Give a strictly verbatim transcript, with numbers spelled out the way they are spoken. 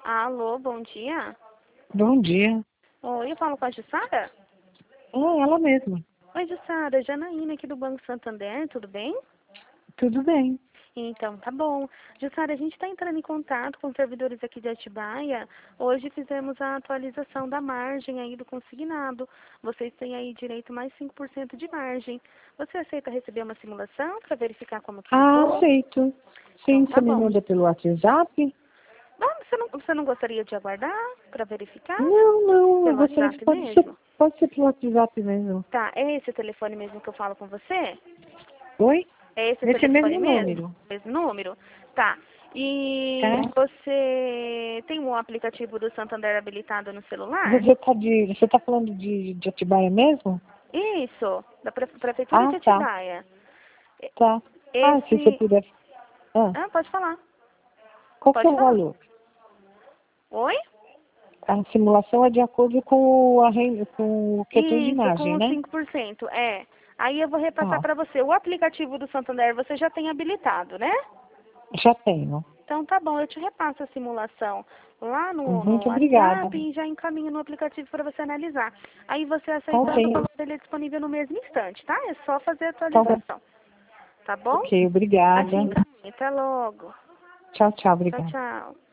Alô, bom dia. Bom dia. Oi, eu falo com a Jussara? É ela mesma. Oi, Jussara, Janaína aqui do Banco Santander, tudo bem? Tudo bem. Então, tá bom. Jussara, a gente está entrando em contato com os servidores aqui de Atibaia. Hoje fizemos a atualização da margem aí do consignado. Vocês têm aí direito mais cinco por cento de margem. Você aceita receber uma simulação para verificar como que Ah, ficou? aceito. Sim, Então, tá você me bom. manda pelo WhatsApp? Não, você não, você não gostaria de aguardar para verificar? Não, não. Pelo Você WhatsApp pode ser, mesmo? pode ser pelo WhatsApp mesmo. Tá, é esse o telefone mesmo que eu falo com você? Oi? É esse o Nesse telefone mesmo mesmo? número. Esse número? Tá. E Tá? você tem um aplicativo do Santander habilitado no celular? Você tá, de, você tá falando de, de Atibaia mesmo? Isso, da Pre- Prefeitura Ah, de tá. Atibaia. E- Tá. Ah, se você Esse... puder. Ah, Ah, pode falar. qual que é Pode o falar. valor? Oi? A simulação é de acordo com, a, ren- com o que eu tenho de Isso, imagem, com os né? cinco por cento, é. Aí eu vou repassar Tá. para você. O aplicativo do Santander você já tem habilitado, né? Já tenho. Então tá bom, eu te repasso a simulação lá no, no Muito obrigada. WhatsApp e já encaminho no aplicativo para você analisar. Aí você Tá aceitando, ok. o valor dele é disponível no mesmo instante, tá? É só fazer a Tá ok. atualização. Tá bom? Ok, A te obrigada. encaminho. Até logo. Tchau, tchau, Tchau, obrigada. tchau.